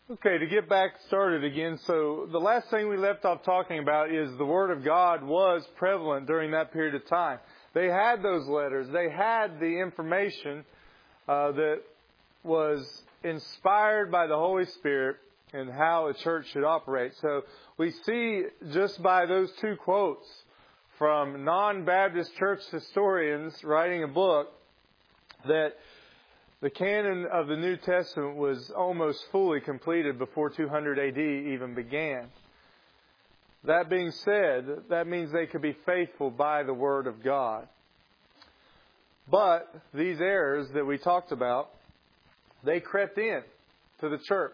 Okay, to get back started again, so the last thing we left off talking about is the Word of God was prevalent during that period of time. They had those letters. They had the information that was inspired by the Holy Spirit and how a church should operate. So we see just by those two quotes from non-Baptist church historians writing a book that the canon of the New Testament was almost fully completed before 200 AD even began. That being said, that means they could be faithful by the Word of God. But these errors that we talked about, they crept in to the church.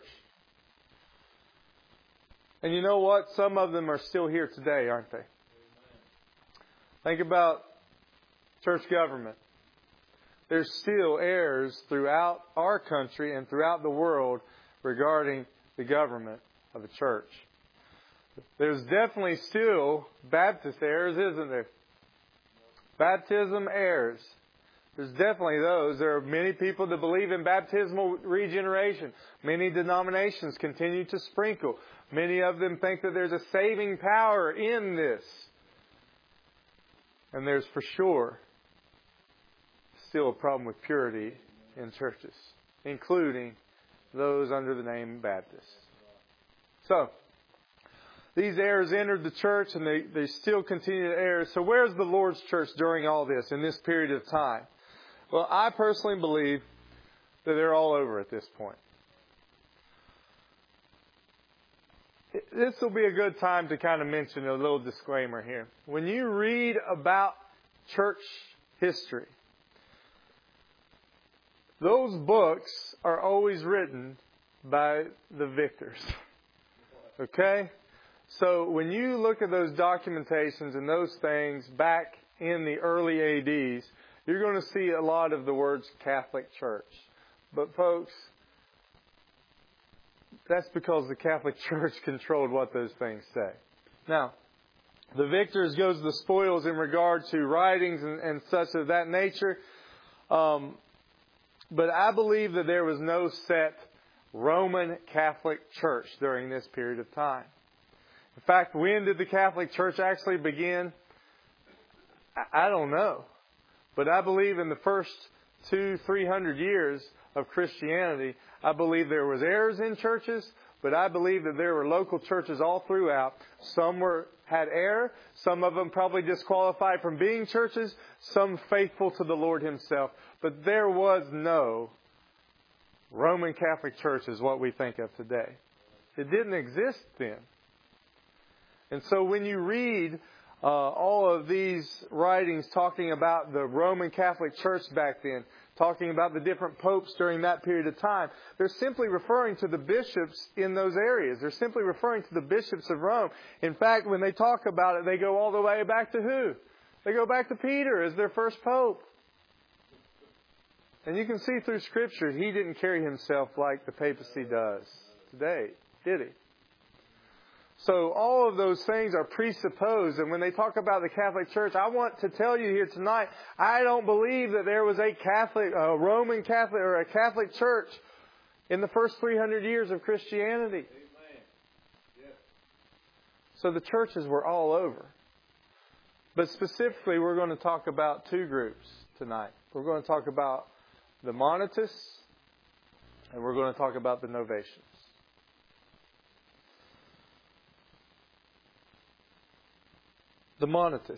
And you know what? Some of them are still here today, aren't they? Think about church government. There's still errors throughout our country and throughout the world regarding the government of the church. There's definitely still Baptist errors, isn't there? Baptism errors. There's definitely those. There are many people that believe in baptismal regeneration. Many denominations continue to sprinkle. Many of them think that there's a saving power in this. And there's for sure still a problem with purity in churches, including those under the name Baptist. So, these errors entered the church and they still continue to err. So where's the Lord's church during all this, in this period of time? Well, I personally believe that they're all over at this point. This will be a good time to kind of mention a little disclaimer here. When you read about church history, those books are always written by the victors. Okay? So when you look at those documentations and those things back in the early ADs, you're going to see a lot of the words Catholic Church. But folks, that's because the Catholic Church controlled what those things say. Now, the victors goes the spoils in regard to writings and such of that nature. But I believe that there was no set Roman Catholic Church during this period of time. In fact, when did the Catholic Church actually begin? I don't know. But I believe in the first 200-300 years of Christianity, I believe there was errors in churches, but I believe that there were local churches all throughout. Some had error. Some of them probably disqualified from being churches. Some faithful to the Lord Himself. But there was no Roman Catholic Church is what we think of today. It didn't exist then. And so when you read all of these writings talking about the Roman Catholic Church back then, talking about the different popes during that period of time, they're simply referring to the bishops in those areas. They're simply referring to the bishops of Rome. In fact, when they talk about it, they go all the way back to who? They go back to Peter as their first pope. And you can see through Scripture, he didn't carry himself like the papacy does today, did he? So all of those things are presupposed. And when they talk about the Catholic Church, I want to tell you here tonight, I don't believe that there was a Roman Catholic or a Catholic Church in the first 300 years of Christianity. Amen. Yeah. So the churches were all over. But specifically, we're going to talk about two groups tonight. We're going to talk about the Monatists and we're going to talk about the Novatians. The Monatists.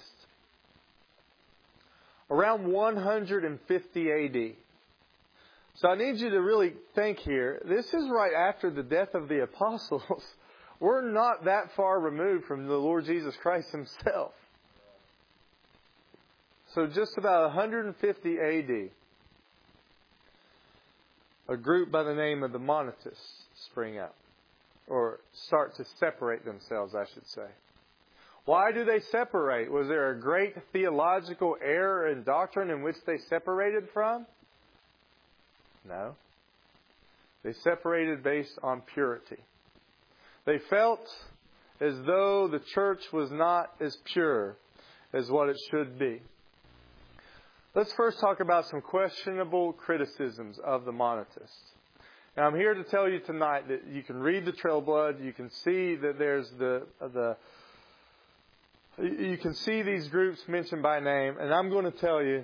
Around 150 AD. So I need you to really think here. This is right after the death of the apostles. We're not that far removed from the Lord Jesus Christ Himself. So just about 150 AD, a group by the name of the Monatists spring up. Or start to separate themselves, I should say. Why do they separate? Was there a great theological error in doctrine in which they separated from? No. They separated based on purity. They felt as though the church was not as pure as what it should be. Let's first talk about some questionable criticisms of the Monatists. Now, I'm here to tell you tonight that you can read the Trail of Blood. You can see that there's you can see these groups mentioned by name. And I'm going to tell you,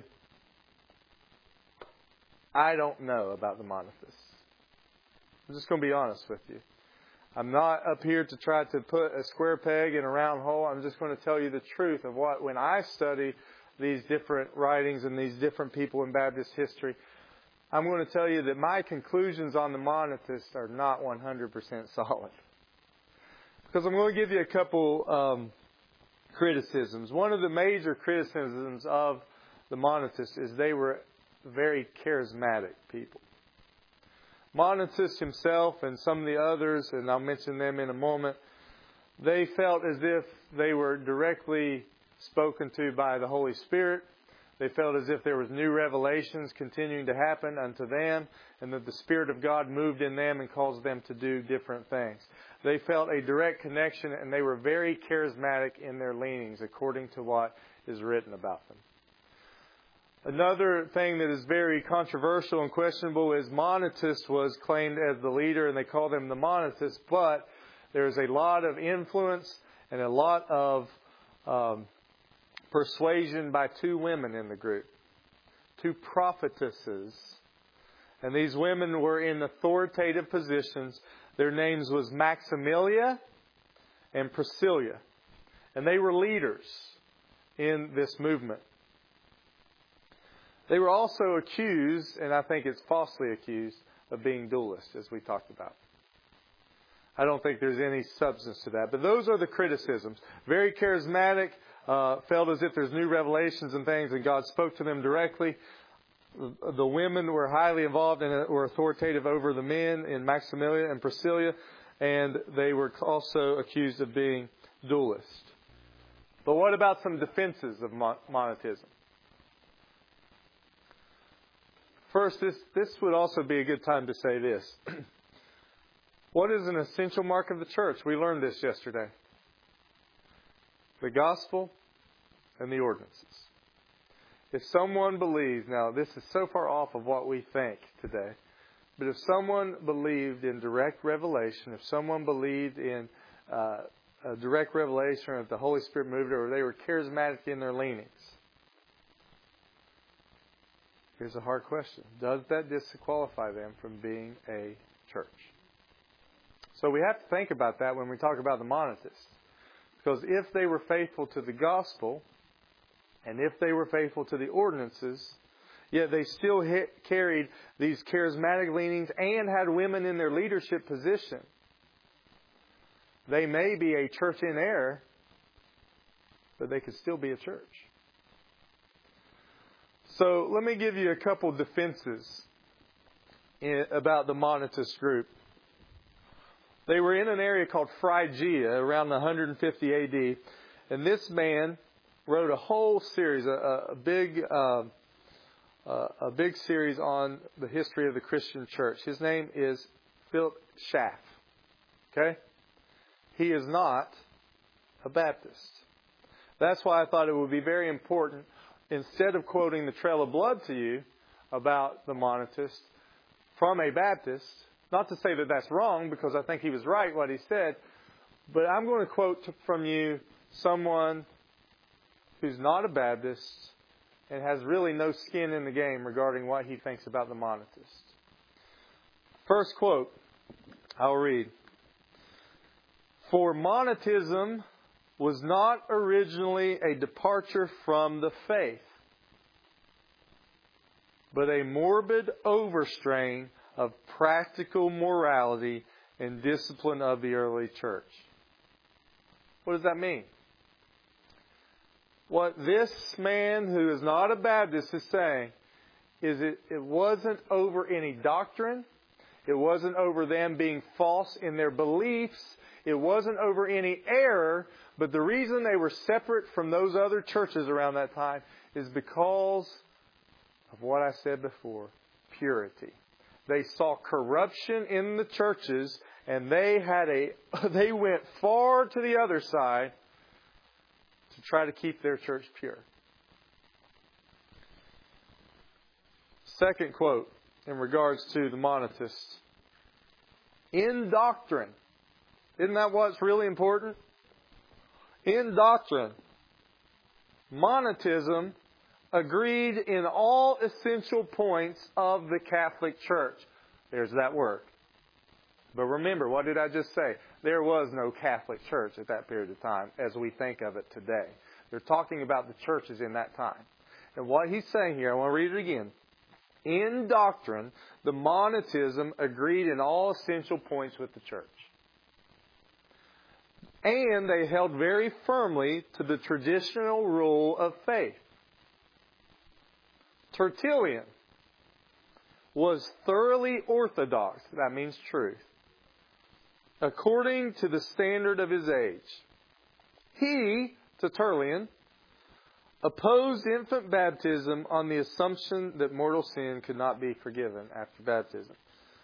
I don't know about the Monothists. I'm just going to be honest with you. I'm not up here to try to put a square peg in a round hole. I'm just going to tell you the truth of what, when I study these different writings and these different people in Baptist history, I'm going to tell you that my conclusions on the Monothists are not 100% solid. Because I'm going to give you a couple criticisms. One of the major criticisms of the Monothists is they were very charismatic people. Monothist himself and some of the others, and I'll mention them in a moment, they felt as if they were directly spoken to by the Holy Spirit. They felt as if there was new revelations continuing to happen unto them, and that the Spirit of God moved in them and caused them to do different things. They felt a direct connection, and they were very charismatic in their leanings, according to what is written about them. Another thing that is very controversial and questionable is Monotist was claimed as the leader, and they call them the Monothists, but there's a lot of influence and a lot of persuasion by two women in the group, two prophetesses. And these women were in authoritative positions. Their names was Maximilia and Priscilla. And they were leaders in this movement. They were also accused, and I think it's falsely accused, of being dualists, as we talked about. I don't think there's any substance to that. But those are the criticisms. Very charismatic, felt as if there's new revelations and things, and God spoke to them directly. The women were highly involved and were authoritative over the men in Maximilia and Priscilla, and they were also accused of being dualists. But what about some defenses of monotheism? First, this would also be a good time to say this. What is an essential mark of the church? We learned this yesterday. The gospel and the ordinances. If someone believes, now this is so far off of what we think today, but if someone believed in direct revelation, if someone believed in a direct revelation, or if the Holy Spirit moved, or they were charismatic in their leanings, here's a hard question. Does that disqualify them from being a church? So we have to think about that when we talk about the Monothists. Because if they were faithful to the gospel, and if they were faithful to the ordinances, yet they still carried these charismatic leanings and had women in their leadership position, they may be a church in error, but they could still be a church. So let me give you a couple defenses about the Monotist group. They were in an area called Phrygia around 150 A.D. And this man wrote a whole series, a big series on the history of the Christian church. His name is Philip Schaff. Okay? He is not a Baptist. That's why I thought it would be very important, instead of quoting the Trail of Blood to you about the Monotist from a Baptist, not to say that that's wrong, because I think he was right what he said, but I'm going to quote from you someone who's not a Baptist and has really no skin in the game regarding what he thinks about the Monotist. First quote, I'll read. For monotheism was not originally a departure from the faith, but a morbid overstrain of practical morality and discipline of the early church. What does that mean? What this man who is not a Baptist is saying is it wasn't over any doctrine. It wasn't over them being false in their beliefs. It wasn't over any error. But the reason they were separate from those other churches around that time is because of what I said before, purity. They saw corruption in the churches, and they went far to the other side to try to keep their church pure. Second quote in regards to the Monothists. In doctrine. Isn't that what's really important? In doctrine, Monism agreed in all essential points of the Catholic Church. There's that word. But remember, what did I just say? There was no Catholic Church at that period of time as we think of it today. They're talking about the churches in that time. And what he's saying here, I want to read it again. In doctrine, the Monism agreed in all essential points with the church. And they held very firmly to the traditional rule of faith. Tertullian was thoroughly orthodox. That means truth. According to the standard of his age. He, Tertullian, opposed infant baptism on the assumption that mortal sin could not be forgiven after baptism.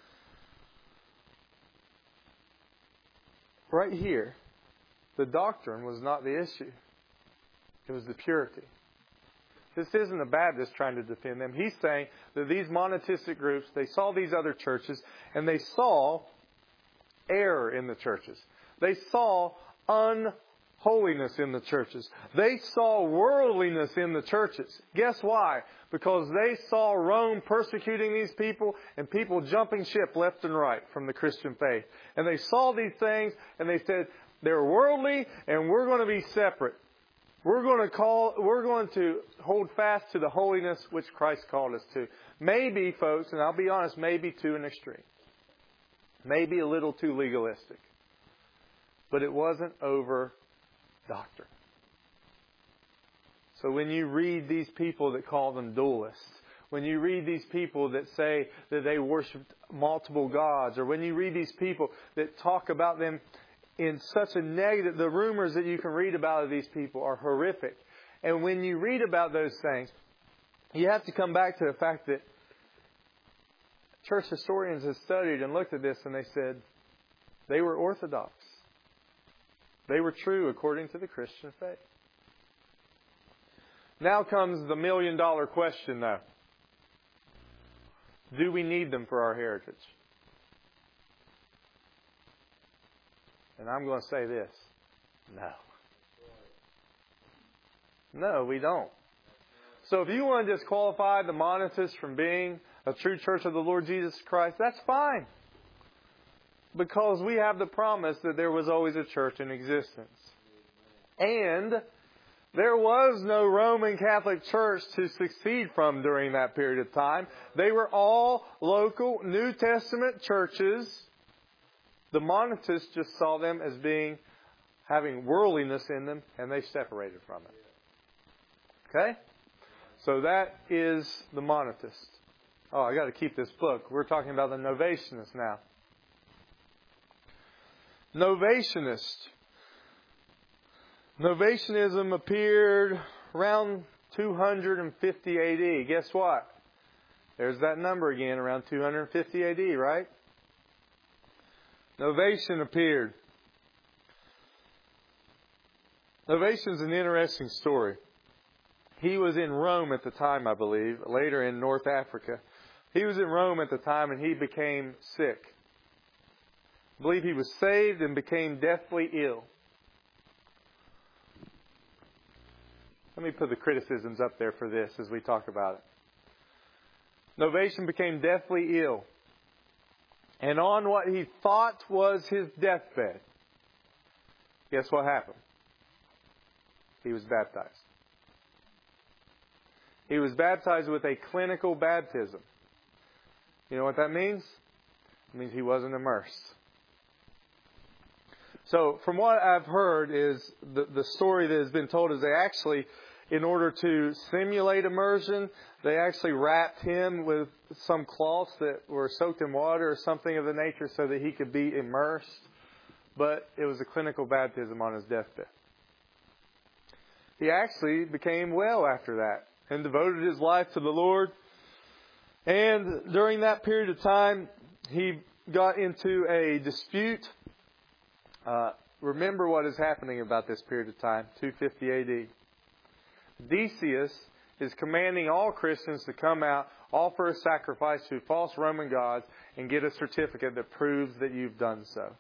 Right here, the doctrine was not the issue. It was the purity. This isn't a Baptist trying to defend them. He's saying that these monistic groups, they saw these other churches, and they saw error in the churches. They saw unholiness in the churches. They saw worldliness in the churches. Guess why? Because they saw Rome persecuting these people and people jumping ship left and right from the Christian faith. And they saw these things and they said, they're worldly and we're going to be separate. We're going to hold fast to the holiness which Christ called us to. Maybe, folks, and I'll be honest, maybe to an extreme. Maybe a little too legalistic. But it wasn't over doctrine. So when you read these people that call them dualists, when you read these people that say that they worshiped multiple gods, or when you read these people that talk about them in such a negative, the rumors that you can read about of these people are horrific. And when you read about those things, you have to come back to the fact that church historians have studied and looked at this and they said they were orthodox. They were true according to the Christian faith. Now comes the million-dollar question, though. Do we need them for our heritage? And I'm going to say this. No. No, we don't. So if you want to disqualify the Montists from being a true church of the Lord Jesus Christ, that's fine. Because we have the promise that there was always a church in existence. And there was no Roman Catholic Church to succeed from during that period of time. They were all local New Testament churches. The Montists just saw them as having worldliness in them, and they separated from it. Okay? So that is the Monist. Oh, I got to keep this book. We're talking about the Novatianists now. Novationist. Novatianism appeared around 250 AD. Guess what? There's that number again, around 250 AD, right? Novatian appeared. Novatian's an interesting story. He was in Rome at the time, I believe, later in North Africa. He was in Rome at the time and he became sick. I believe he was saved and became deathly ill. Let me put the criticisms up there for this as we talk about it. Novatian became deathly ill. And on what he thought was his deathbed, guess what happened? He was baptized. He was baptized with a clinical baptism. You know what that means? It means he wasn't immersed. So from what I've heard is the story that has been told is they actually, in order to simulate immersion, they actually wrapped him with some cloths that were soaked in water or something of the nature so that he could be immersed. But it was a clinical baptism on his deathbed. He actually became well after that and devoted his life to the Lord. And during that period of time, he got into a dispute. Remember what is happening about this period of time, 250 AD. Decius is commanding all Christians to come out, offer a sacrifice to false Roman gods, and get a certificate that proves that you've done so.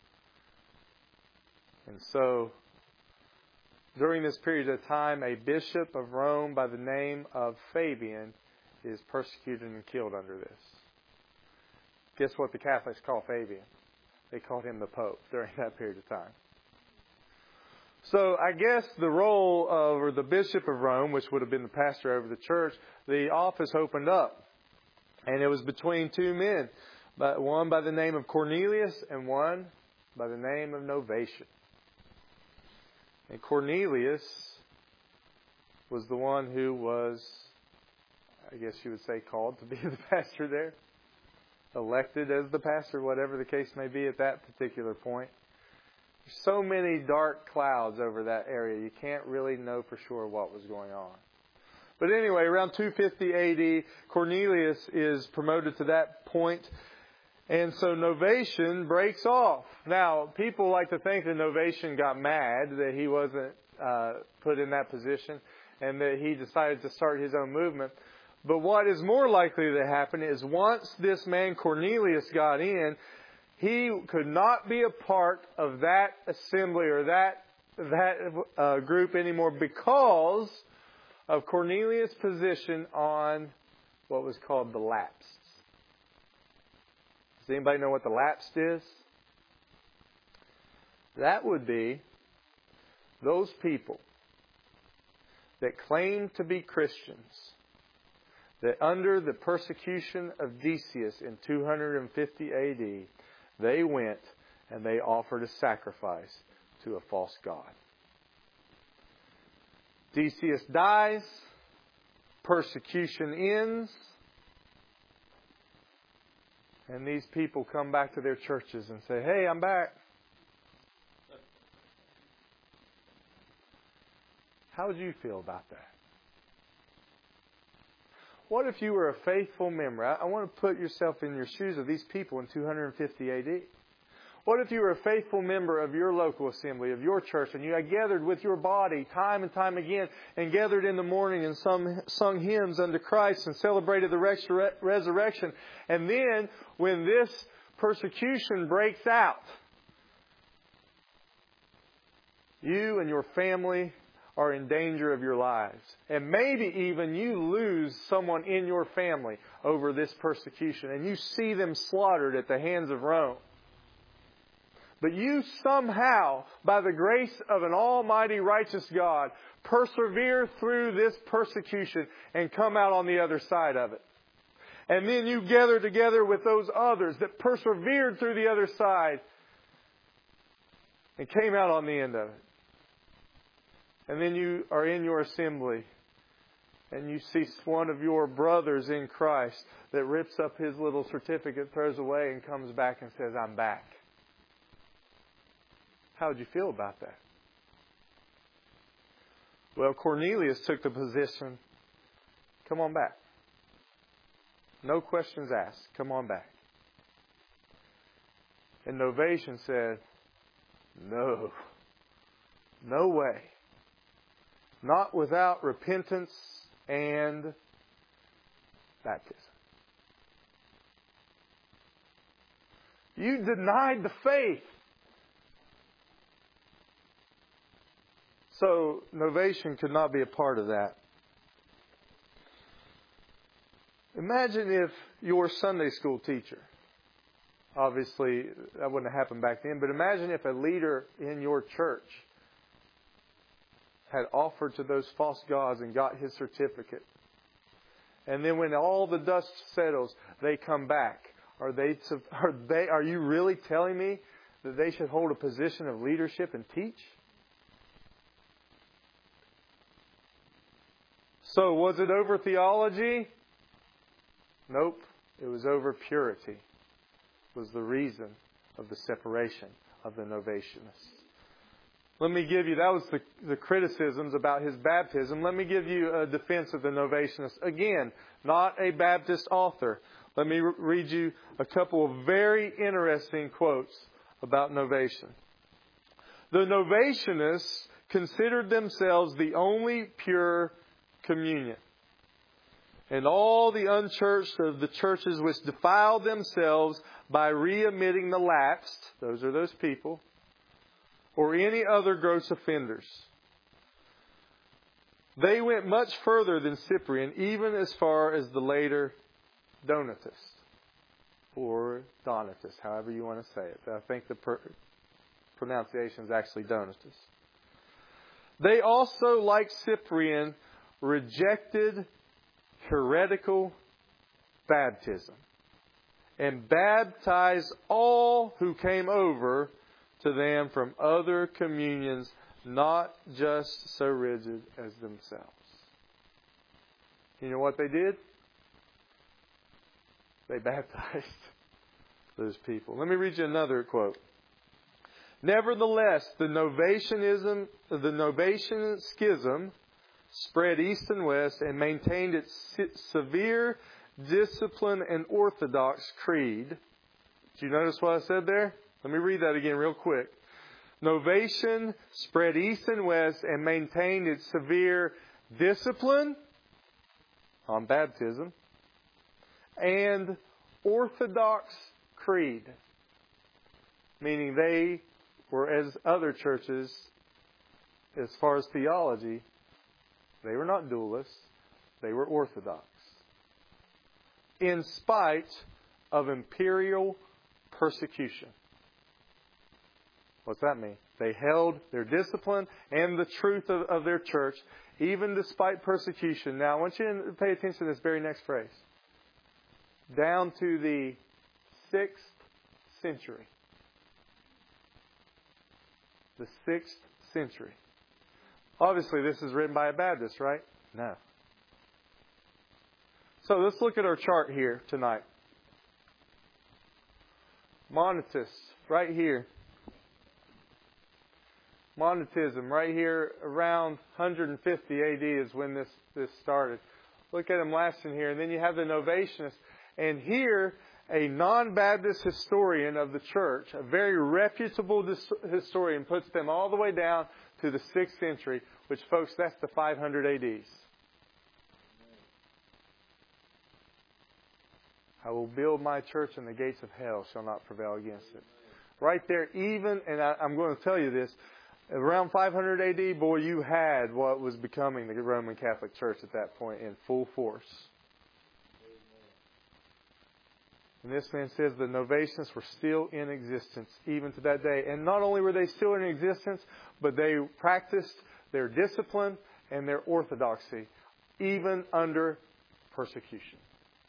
And so, during this period of time, a bishop of Rome by the name of Fabian is persecuted and killed under this. Guess what the Catholics call Fabian? They called him the Pope during that period of time. So I guess the role of, or the Bishop of Rome, which would have been the pastor over the church, the office opened up. And it was between two men. One by the name of Cornelius and one by the name of Novatian. And Cornelius was the one who was, I guess you would say, called to be the pastor there. Elected as the pastor, whatever the case may be at that particular point. There's so many dark clouds over that area, you can't really know for sure what was going on. But anyway, around 250 AD, Cornelius is promoted to that point. And so Novatian breaks off. Now, people like to think that Novatian got mad that he wasn't put in that position and that he decided to start his own movement. But what is more likely to happen is once this man Cornelius got in, he could not be a part of that assembly or that group anymore because of Cornelius' position on what was called the lapsed. Does anybody know what the lapsed is? That would be those people that claim to be Christians, that under the persecution of Decius in 250 AD, they went and they offered a sacrifice to a false god. Decius dies, persecution ends, and these people come back to their churches and say, "Hey, I'm back." How would you feel about that? What if you were a faithful member? I want to put yourself in your shoes of these people in 250 AD. What if you were a faithful member of your local assembly, of your church, and you had gathered with your body time and time again, and gathered in the morning and sung hymns unto Christ and celebrated the resurrection. And then, when this persecution breaks out, you and your family are in danger of your lives. And maybe even you lose someone in your family over this persecution, and you see them slaughtered at the hands of Rome. But you somehow, by the grace of an almighty righteous God, persevere through this persecution and come out on the other side of it. And then you gather together with those others that persevered through the other side and came out on the end of it. And then you are in your assembly and you see one of your brothers in Christ that rips up his little certificate, throws away, and comes back and says, "I'm back." How would you feel about that? Well, Cornelius took the position, "Come on back. No questions asked. Come on back." And Novatian said, "No. No way. Not without repentance and baptism." You denied the faith. So Novatian could not be a part of that. Imagine if your Sunday school teacher, obviously that wouldn't have happened back then, but imagine if a leader in your church had offered to those false gods and got his certificate. And then when all the dust settles, they come back. Are you really telling me that they should hold a position of leadership and teach? So was it over theology? Nope. It was over purity. Was the reason of the separation of the Novatianists. Let me give you, that was the criticisms about his baptism. Let me give you a defense of the Novatianists. Again, not a Baptist author. Let me read you a couple of very interesting quotes about Novatian. The Novatianists considered themselves the only pure communion. and all the unchurched of the churches which defiled themselves by readmitting the lapsed, those are those people, or any other gross offenders. They went much further than Cyprian, even as far as the later Donatists, or Donatus, however you want to say it. I think the pronunciation is actually Donatus. They also, like Cyprian, rejected heretical baptism and baptized all who came over to them from other communions, not just so rigid as themselves. You know what they did? They baptized those people. Let me read you another quote. Nevertheless, the Novatian schism spread east and west and maintained its severe discipline and orthodox creed. Did you notice what I said there? Let me read that again real quick. Novatian spread east and west and maintained its severe discipline on baptism and orthodox creed, meaning they were, as other churches, as far as theology, they were not dualists, they were orthodox, in spite of imperial persecution. What's that mean? They held their discipline and the truth of their church, even despite persecution. Now, I want you to pay attention to this very next phrase. Down to the 6th century. The 6th century. Obviously, this is written by a Baptist, right? No. So let's look at our chart here tonight. Monetists, right here. Monetism, right here, around 150 AD is when this started. Look at them lasting here. And then you have the Novatianists. And here, a non-Baptist historian of the church, a very reputable historian, puts them all the way down to the 6th century, which, folks, that's the 500 ADs. I will build my church and the gates of hell shall not prevail against it. Right there, even, and I'm going to tell you this, around 500 AD, boy, you had what was becoming the Roman Catholic Church at that point in full force. And this man says the Novatians were still in existence even to that day. And not only were they still in existence, but they practiced their discipline and their orthodoxy even under persecution.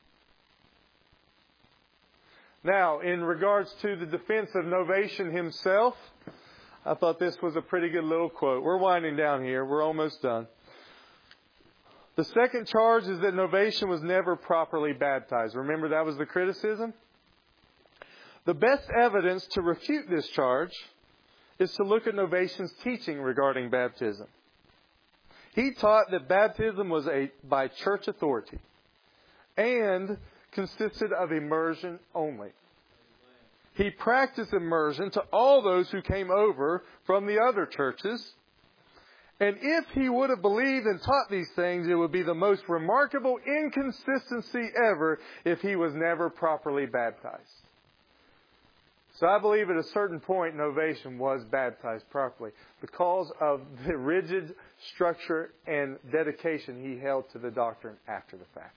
Now, in regards to the defense of Novatian himself, I thought this was a pretty good little quote. We're winding down here. We're almost done. The second charge is that Novatian was never properly baptized. Remember, that was the criticism? The best evidence to refute this charge is to look at Novatian's teaching regarding baptism. He taught that baptism was by church authority and consisted of immersion only. He practiced immersion to all those who came over from the other churches. And if he would have believed and taught these things, it would be the most remarkable inconsistency ever if he was never properly baptized. So I believe at a certain point, Novatian was baptized properly because of the rigid structure and dedication he held to the doctrine after the fact.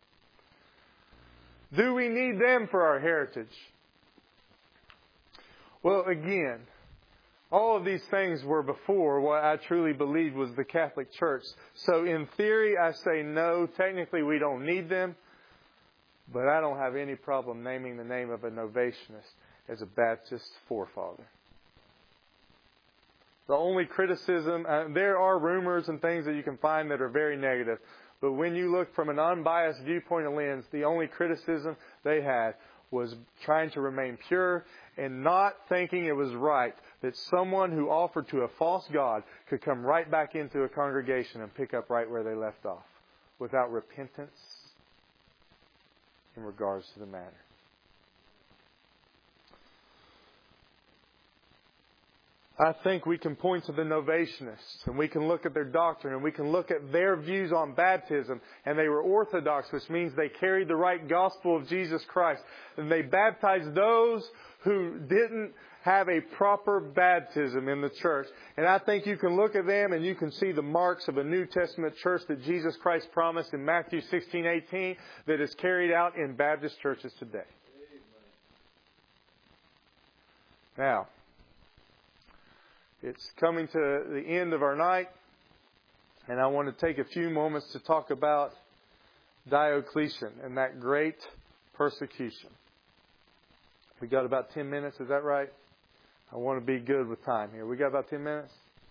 Do we need them for our heritage? Well, again, all of these things were before what I truly believed was the Catholic Church. So in theory, I say no. Technically, we don't need them. But I don't have any problem naming the name of a Novatianist as a Baptist forefather. The only criticism, there are rumors and things that you can find that are very negative. But when you look from an unbiased viewpoint and lens, the only criticism they had was trying to remain pure and not thinking it was right that someone who offered to a false god could come right back into a congregation and pick up right where they left off without repentance in regards to the matter. I think we can point to the Novatianists, and we can look at their doctrine, and we can look at their views on baptism, and they were orthodox, which means they carried the right gospel of Jesus Christ, and they baptized those who didn't have a proper baptism in the church. And I think you can look at them and you can see the marks of a New Testament church that Jesus Christ promised in Matthew 16:18 that is carried out in Baptist churches today. Now, it's coming to the end of our night, and I want to take a few moments to talk about Diocletian and that great persecution. We got about 10 minutes, is that right? I want to be good with time here. We got about 10 minutes?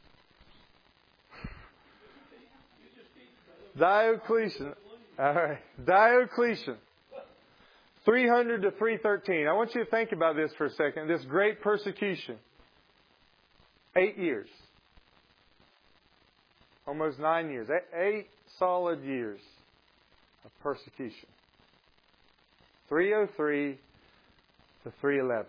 Diocletian. All right. Diocletian. 300 to 313. I want you to think about this for a second. This great persecution. 8 years. Almost 9 years. 8 solid years of persecution. 303 to 311.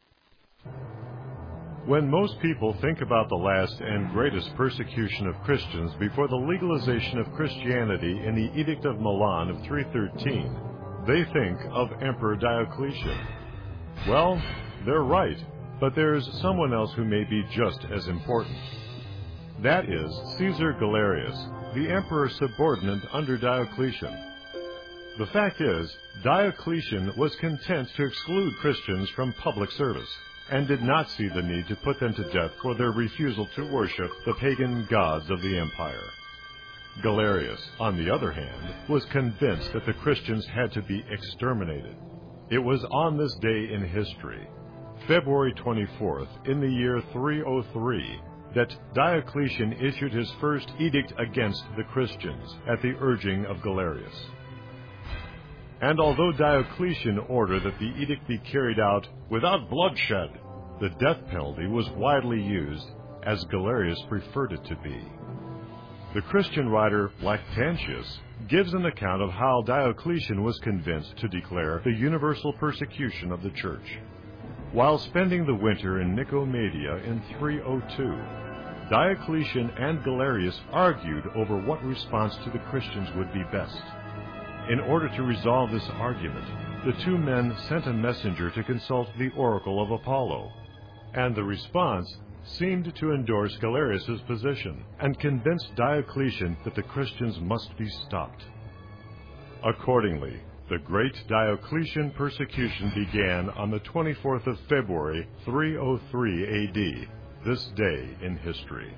When most people think about the last and greatest persecution of Christians before the legalization of Christianity in the Edict of Milan of 313, they think of Emperor Diocletian. Well, they're right, but there's someone else who may be just as important. That is Caesar Galerius, the emperor subordinate under Diocletian. The fact is, Diocletian was content to exclude Christians from public service, and did not see the need to put them to death for their refusal to worship the pagan gods of the empire. Galerius, on the other hand, was convinced that the Christians had to be exterminated. It was on this day in history, February 24th, in the year 303, that Diocletian issued his first edict against the Christians at the urging of Galerius. And although Diocletian ordered that the edict be carried out without bloodshed, the death penalty was widely used as Galerius preferred it to be. The Christian writer Lactantius gives an account of how Diocletian was convinced to declare the universal persecution of the church. While spending the winter in Nicomedia in 302, Diocletian and Galerius argued over what response to the Christians would be best. In order to resolve this argument, the two men sent a messenger to consult the oracle of Apollo, and the response seemed to endorse Galerius' position and convinced Diocletian that the Christians must be stopped. Accordingly, the great Diocletian persecution began on the 24th of February, 303 AD, this day in history.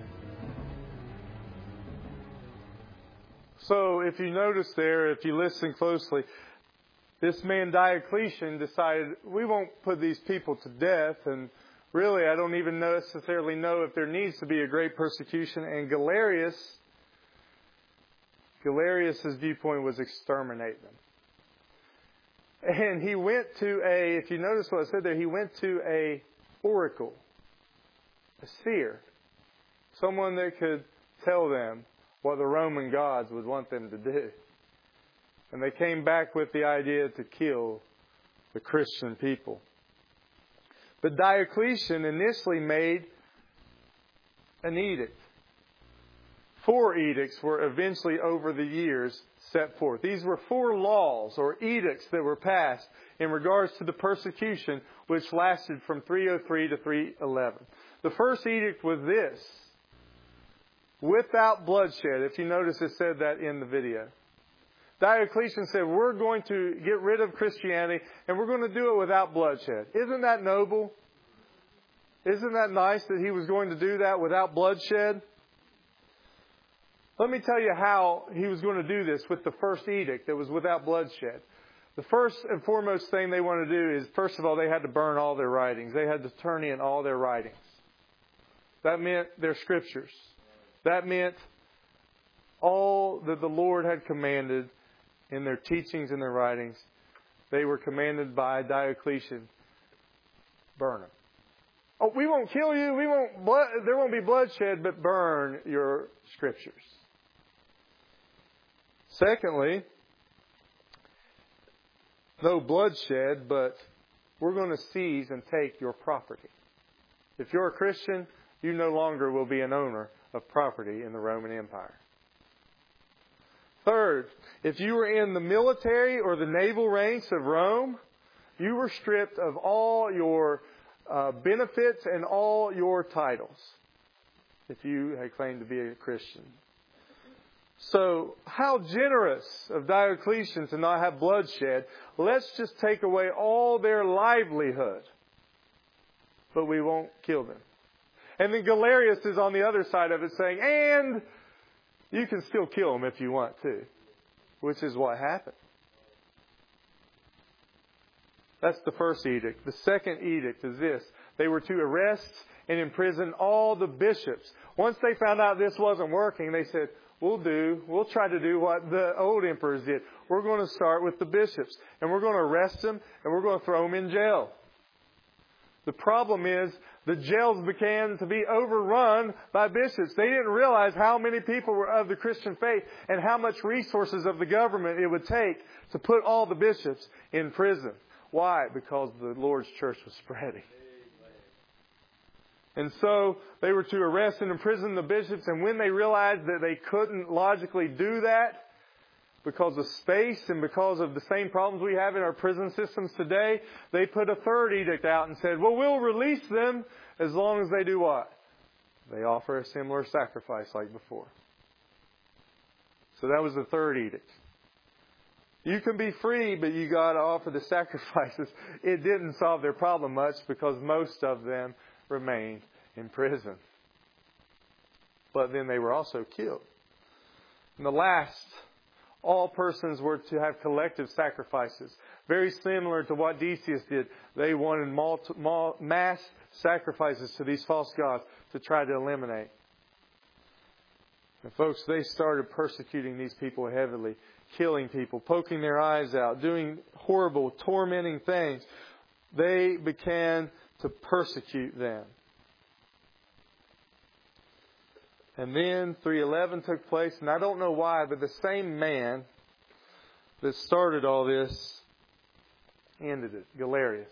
So if you notice there, if you listen closely, this man Diocletian decided, we won't put these people to death, and really I don't even necessarily know if there needs to be a great persecution. And Galerius' viewpoint was exterminate them. And he went to if you notice what I said there, he went to a oracle, a seer, someone that could tell them what the Roman gods would want them to do. And they came back with the idea to kill the Christian people. But Diocletian initially made an edict. 4 edicts were eventually over the years set forth. These were 4 laws or edicts that were passed in regards to the persecution, which lasted from 303 to 311. The first edict was this: without bloodshed. If you notice, it said that in the video. Diocletian said, we're going to get rid of Christianity, and we're going to do it without bloodshed. Isn't that noble? Isn't that nice that he was going to do that without bloodshed? Let me tell you how he was going to do this with the first edict that was without bloodshed. The first and foremost thing they wanted to do is, first of all, they had to burn all their writings. They had to turn in all their writings. That meant their scriptures. That meant all that the Lord had commanded in their teachings and their writings. They were commanded by Diocletian, burn them. Oh, we won't kill you. There won't be bloodshed, but burn your scriptures. Secondly, no bloodshed, but we're going to seize and take your property. If you're a Christian, you no longer will be an owner of property in the Roman Empire. Third, if you were in the military or the naval ranks of Rome, you were stripped of all your benefits and all your titles if you had claimed to be a Christian. So, how generous of Diocletian to not have bloodshed. Let's just take away all their livelihood, but we won't kill them. And then Galerius is on the other side of it saying, and you can still kill them if you want to, which is what happened. That's the first edict. The second edict is this. They were to arrest and imprison all the bishops. Once they found out this wasn't working, they said, we'll try to do what the old emperors did. We're going to start with the bishops, and we're going to arrest them, and we're going to throw them in jail. The problem is, the jails began to be overrun by bishops. They didn't realize how many people were of the Christian faith and how much resources of the government it would take to put all the bishops in prison. Why? Because the Lord's church was spreading. And so they were to arrest and imprison the bishops, and when they realized that they couldn't logically do that because of space and because of the same problems we have in our prison systems today, they put a third edict out and said, well, we'll release them as long as they do what? They offer a similar sacrifice like before. So that was the third edict. You can be free, but you got to offer the sacrifices. It didn't solve their problem much because most of them remained in prison. But then they were also killed. And the last, all persons were to have collective sacrifices. Very similar to what Decius did. They wanted mass sacrifices to these false gods to try to eliminate. And folks, they started persecuting these people heavily. Killing people, poking their eyes out, doing horrible, tormenting things. They began to persecute them. And then 311 took place, and I don't know why, but the same man that started all this ended it, Galerius.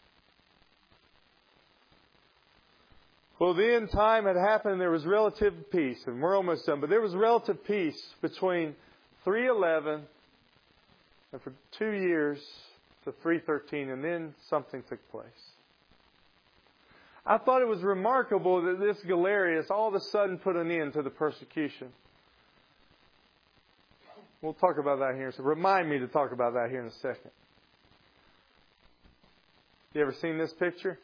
Well, then time had happened, and there was relative peace, and we're almost done, but there was relative peace between 311 and for 2 years to 313, and then something took place. I thought it was remarkable that this Galerius all of a sudden put an end to the persecution. We'll talk about that here. So remind me to talk about that here in a second. You ever seen this picture?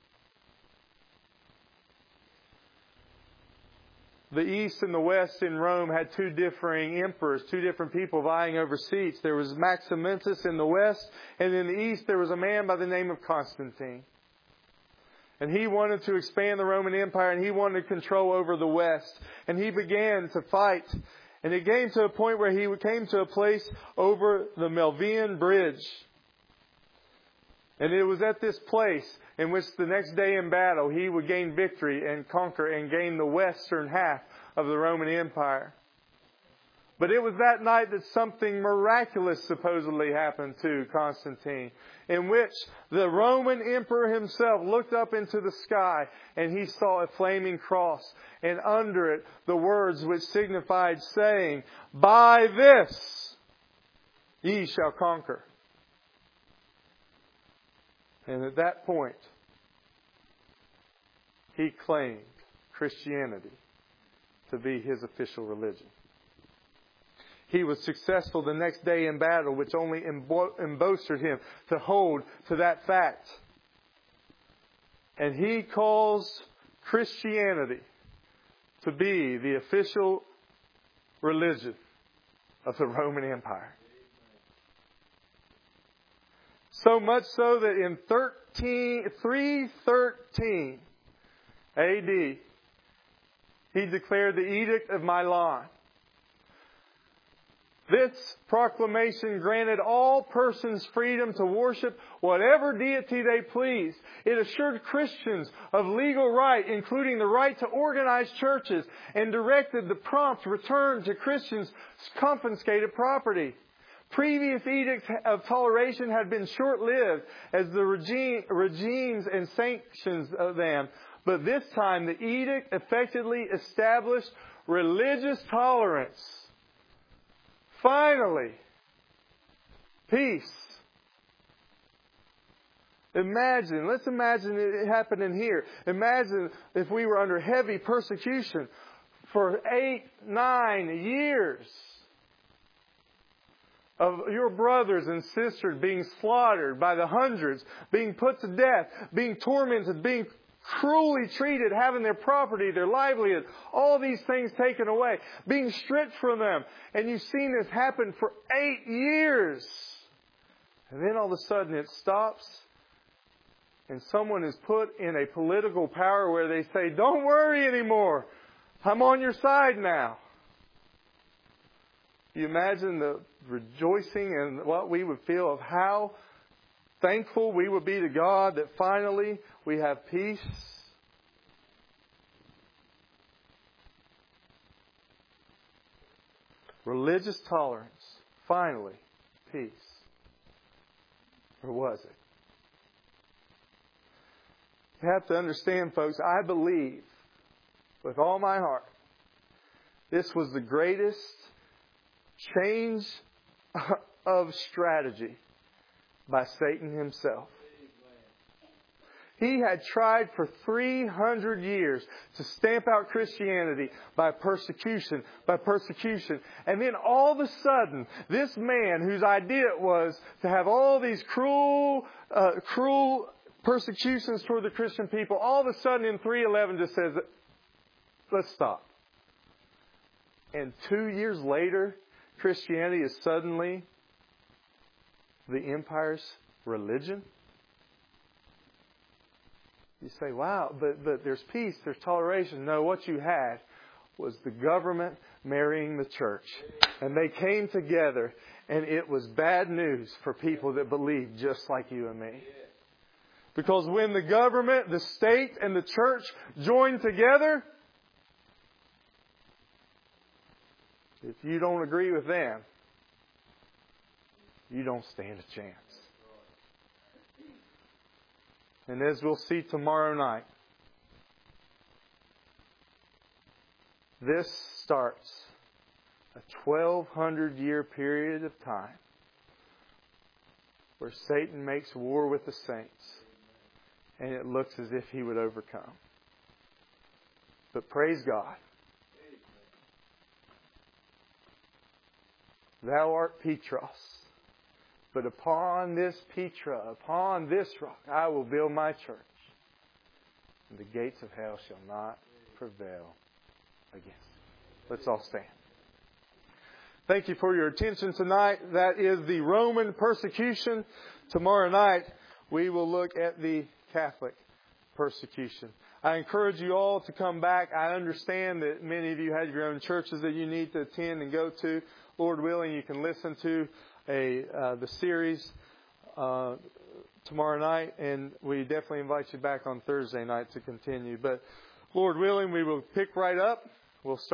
The East and the West in Rome had two differing emperors, two different people vying over seats. There was Maximinus in the West, and in the East there was a man by the name of Constantine. And he wanted to expand the Roman Empire, and he wanted control over the West. And he began to fight. And it came to a point where he came to a place over the Milvian Bridge. And it was at this place in which the next day in battle he would gain victory and conquer and gain the western half of the Roman Empire. But it was that night that something miraculous supposedly happened to Constantine, in which the Roman emperor himself looked up into the sky and he saw a flaming cross, and under it the words which signified saying, "By this ye shall conquer." And at that point, he claimed Christianity to be his official religion. He was successful the next day in battle, which only embolstered him to hold to that fact. And he calls Christianity to be the official religion of the Roman Empire. So much so that in 313 AD, he declared the Edict of Milan. This proclamation granted all persons freedom to worship whatever deity they pleased. It assured Christians of legal right, including the right to organize churches, and directed the prompt return to Christians' confiscated property. Previous edicts of toleration had been short-lived as the regimes and sanctions of them. But this time, the edict effectively established religious tolerance. Finally, peace. Let's imagine it happening here. Imagine if we were under heavy persecution for 8, 9 years of your brothers and sisters being slaughtered by the hundreds, being put to death, being tormented, being cruelly treated, having their property, their livelihood, all these things taken away, being stripped from them. And you've seen this happen for 8 years. And then all of a sudden it stops. And someone is put in a political power where they say, don't worry anymore. I'm on your side now. You imagine the rejoicing and what we would feel of how thankful we would be to God that finally we have peace. Religious tolerance. Finally, peace. Or was it? You have to understand, folks, I believe with all my heart this was the greatest change of strategy by Satan himself. He had tried for 300 years to stamp out Christianity by persecution. And then all of a sudden, this man whose idea it was to have all these cruel persecutions toward the Christian people, all of a sudden in 3:11 just says, let's stop. And 2 years later, Christianity is suddenly the empire's religion. You say, wow, but there's peace, there's toleration. No, what you had was the government marrying the church. And they came together, and it was bad news for people that believed just like you and me. Because when the government, the state, and the church join together, if you don't agree with them, you don't stand a chance. And as we'll see tomorrow night, this starts a 1,200-year period of time where Satan makes war with the saints. And it looks as if he would overcome. But praise God. Thou art Petros. But upon this Petra, upon this rock, I will build my church. And the gates of hell shall not prevail against it. Let's all stand. Thank you for your attention tonight. That is the Roman persecution. Tomorrow night, we will look at the Catholic persecution. I encourage you all to come back. I understand that many of you have your own churches that you need to attend and go to. Lord willing, you can listen to the series tomorrow night, and we definitely invite you back on Thursday night to continue. But Lord willing, we will pick right up. We'll start